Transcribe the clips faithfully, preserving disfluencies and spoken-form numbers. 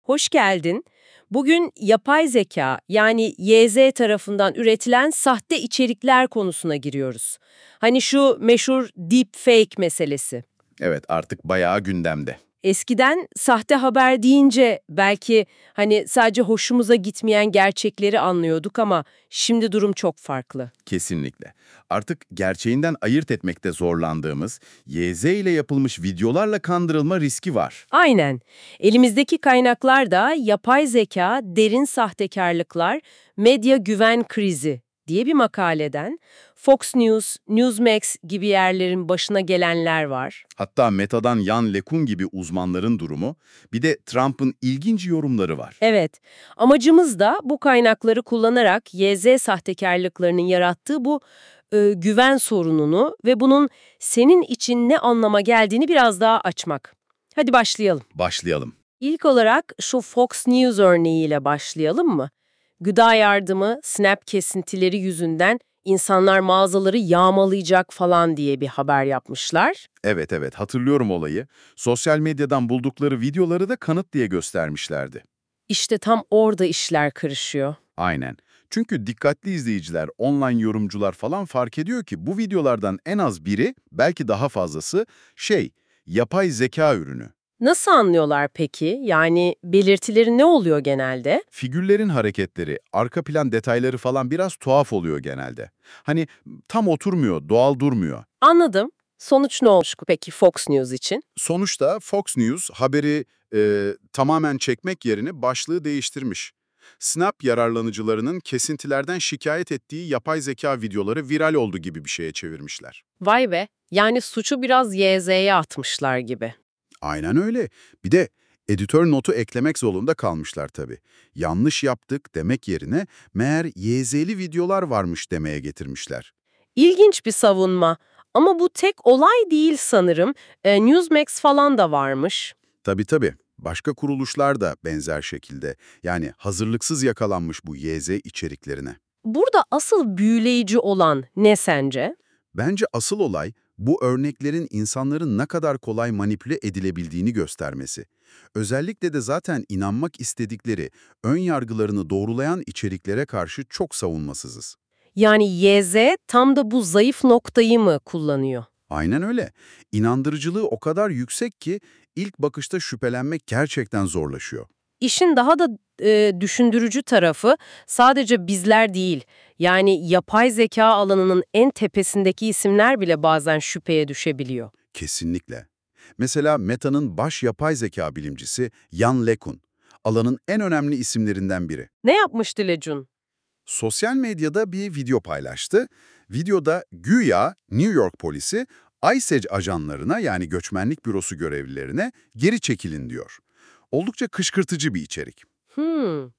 Hoş geldin. Bugün yapay zeka yani Y Z tarafından üretilen sahte içerikler konusuna giriyoruz. Hani şu meşhur deepfake meselesi. Evet, artık bayağı gündemde. Eskiden sahte haber deyince belki hani sadece hoşumuza gitmeyen gerçekleri anlıyorduk ama şimdi durum çok farklı. Kesinlikle. Artık gerçeğinden ayırt etmekte zorlandığımız Y Z ile yapılmış videolarla kandırılma riski var. Aynen. Elimizdeki kaynaklar da yapay zeka, derin sahtekarlıklar, medya güven krizi diye bir makaleden Fox News, Newsmax gibi yerlerin başına gelenler var. Hatta Meta'dan Jan LeCun gibi uzmanların durumu, bir de Trump'ın ilginç yorumları var. Evet, amacımız da bu kaynakları kullanarak Y Z sahtekarlıklarının yarattığı bu e, güven sorununu ve bunun senin için ne anlama geldiğini biraz daha açmak. Hadi başlayalım. Başlayalım. İlk olarak şu Fox News örneğiyle başlayalım mı? Gıda yardımı, SNAP kesintileri yüzünden insanlar mağazaları yağmalayacak falan diye bir haber yapmışlar. Evet evet, hatırlıyorum olayı. Sosyal medyadan buldukları videoları da kanıt diye göstermişlerdi. İşte tam orada işler karışıyor. Aynen. Çünkü dikkatli izleyiciler, online yorumcular falan fark ediyor ki bu videolardan en az biri, belki daha fazlası, şey, yapay zeka ürünü. Nasıl anlıyorlar peki? Yani belirtileri ne oluyor genelde? Figürlerin hareketleri, arka plan detayları falan biraz tuhaf oluyor genelde. Hani tam oturmuyor, doğal durmuyor. Anladım. Sonuç ne olmuş peki Fox News için? Sonuçta Fox News haberi e, tamamen çekmek yerine başlığı değiştirmiş. Snap yararlanıcılarının kesintilerden şikayet ettiği yapay zeka videoları viral oldu gibi bir şeye çevirmişler. Vay be, yani suçu biraz Y Z'ye atmışlar gibi. Aynen öyle. Bir de editör notu eklemek zorunda kalmışlar tabii. Yanlış yaptık demek yerine meğer Y Z'li videolar varmış demeye getirmişler. İlginç bir savunma. Ama bu tek olay değil sanırım. E, Newsmax falan da varmış. Tabii tabii. Başka kuruluşlar da benzer şekilde. Yani hazırlıksız yakalanmış bu Y Z içeriklerine. Burada asıl büyüleyici olan ne sence? Bence asıl olay bu örneklerin insanların ne kadar kolay manipüle edilebildiğini göstermesi. Özellikle de zaten inanmak istedikleri, ön yargılarını doğrulayan içeriklere karşı çok savunmasızız. Yani Y Z tam da bu zayıf noktayı mı kullanıyor? Aynen öyle. İnandırıcılığı o kadar yüksek ki ilk bakışta şüphelenmek gerçekten zorlaşıyor. İşin daha da e, düşündürücü tarafı sadece bizler değil. Yani yapay zeka alanının en tepesindeki isimler bile bazen şüpheye düşebiliyor. Kesinlikle. Mesela Meta'nın baş yapay zeka bilimcisi Jan LeCun, alanın en önemli isimlerinden biri. Ne yapmıştı Lecun? Sosyal medyada bir video paylaştı. Videoda güya New York polisi ICE ajanlarına yani göçmenlik bürosu görevlilerine geri çekilin diyor. Oldukça kışkırtıcı bir içerik. Hmm.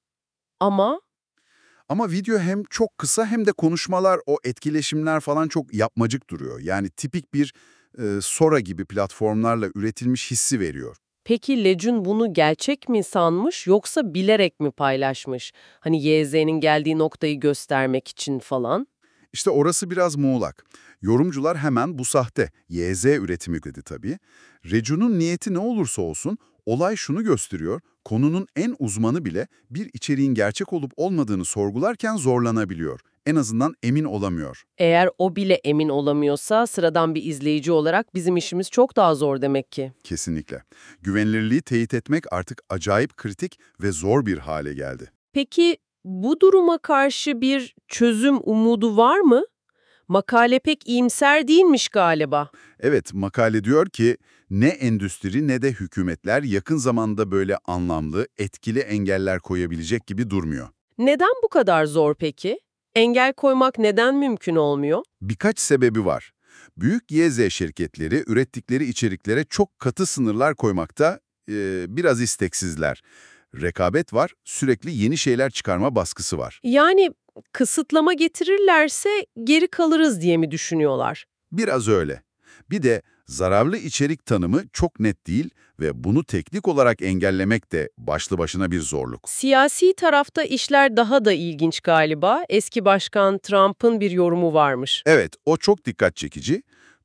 Ama Ama video hem çok kısa hem de konuşmalar, o etkileşimler falan çok yapmacık duruyor. Yani tipik bir e, Sora gibi platformlarla üretilmiş hissi veriyor. peki Lecun bunu gerçek mi sanmış yoksa bilerek mi paylaşmış? Hani Y Z'nin geldiği noktayı göstermek için falan. İşte orası biraz muğlak. Yorumcular hemen bu sahte, Y Z üretimi dedi tabii. Recun'un niyeti ne olursa olsun olay şunu gösteriyor, konunun en uzmanı bile bir içeriğin gerçek olup olmadığını sorgularken zorlanabiliyor. En azından emin olamıyor. Eğer o bile emin olamıyorsa sıradan bir izleyici olarak bizim işimiz çok daha zor demek ki. Kesinlikle. Güvenilirliği teyit etmek artık acayip kritik ve zor bir hale geldi. Peki bu duruma karşı bir çözüm umudu var mı? Makale pek iyimser değilmiş galiba. Evet, makale diyor ki ne endüstri ne de hükümetler yakın zamanda böyle anlamlı, etkili engeller koyabilecek gibi durmuyor. Neden bu kadar zor peki? Engel koymak neden mümkün olmuyor? Birkaç sebebi var. Büyük Y Z şirketleri ürettikleri içeriklere çok katı sınırlar koymakta e, biraz isteksizler. Rekabet var, sürekli yeni şeyler çıkarma baskısı var. Yani kısıtlama getirirlerse geri kalırız diye mi düşünüyorlar? Biraz öyle. Bir de zararlı içerik tanımı çok net değil ve bunu teknik olarak engellemek de başlı başına bir zorluk. Siyasi tarafta işler daha da ilginç galiba. Eski başkan Trump'ın bir yorumu varmış. Evet, o çok dikkat çekici.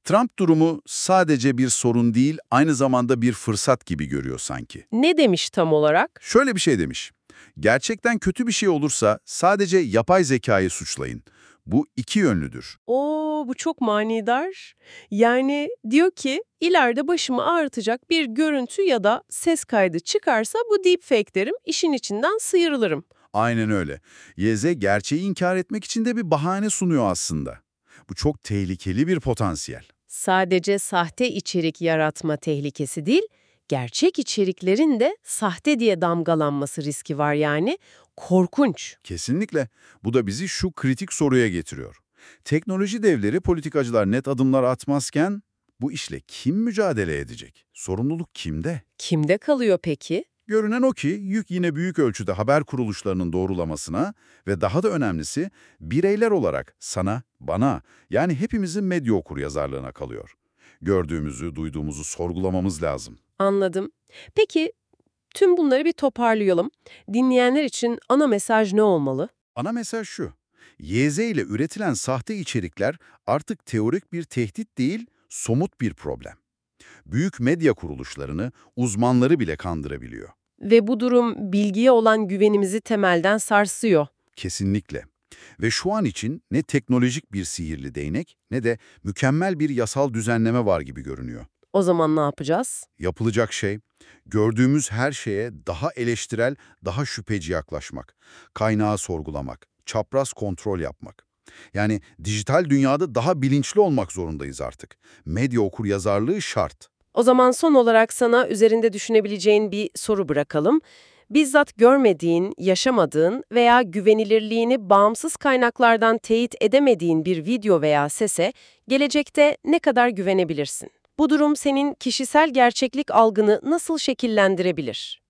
Trump durumu sadece bir sorun değil, aynı zamanda bir fırsat gibi görüyor sanki. Ne demiş tam olarak? Şöyle bir şey demiş. Gerçekten kötü bir şey olursa sadece yapay zekayı suçlayın. Bu iki yönlüdür. Oo, bu çok manidar. Yani diyor ki ileride başımı ağrıtacak bir görüntü ya da ses kaydı çıkarsa bu deepfake derim, işin içinden sıyrılırım. Aynen öyle. Y Z gerçeği inkar etmek için de bir bahane sunuyor aslında. Bu çok tehlikeli bir potansiyel. Sadece sahte içerik yaratma tehlikesi değil, gerçek içeriklerin de sahte diye damgalanması riski var yani. Korkunç. Kesinlikle. Bu da bizi şu kritik soruya getiriyor. Teknoloji devleri, politikacılar net adımlar atmazken bu işle kim mücadele edecek? Sorumluluk kimde? Kimde kalıyor peki? Görünen o ki yük yine büyük ölçüde haber kuruluşlarının doğrulamasına ve daha da önemlisi bireyler olarak sana, bana yani hepimizin medya okuryazarlığına kalıyor. Gördüğümüzü, duyduğumuzu sorgulamamız lazım. Anladım. Peki tüm bunları bir toparlayalım. Dinleyenler için ana mesaj ne olmalı? Ana mesaj şu: Y Z ile üretilen sahte içerikler artık teorik bir tehdit değil, somut bir problem. Büyük medya kuruluşlarını, uzmanları bile kandırabiliyor. Ve bu durum bilgiye olan güvenimizi temelden sarsıyor. Kesinlikle. Ve şu an için ne teknolojik bir sihirli değnek ne de mükemmel bir yasal düzenleme var gibi görünüyor. O zaman ne yapacağız? Yapılacak şey, gördüğümüz her şeye daha eleştirel, daha şüpheci yaklaşmak, kaynağı sorgulamak, çapraz kontrol yapmak. Yani dijital dünyada daha bilinçli olmak zorundayız artık. Medya okuryazarlığı şart. O zaman son olarak sana üzerinde düşünebileceğin bir soru bırakalım. Bizzat görmediğin, yaşamadığın veya güvenilirliğini bağımsız kaynaklardan teyit edemediğin bir video veya sese gelecekte ne kadar güvenebilirsin? Bu durum senin kişisel gerçeklik algını nasıl şekillendirebilir?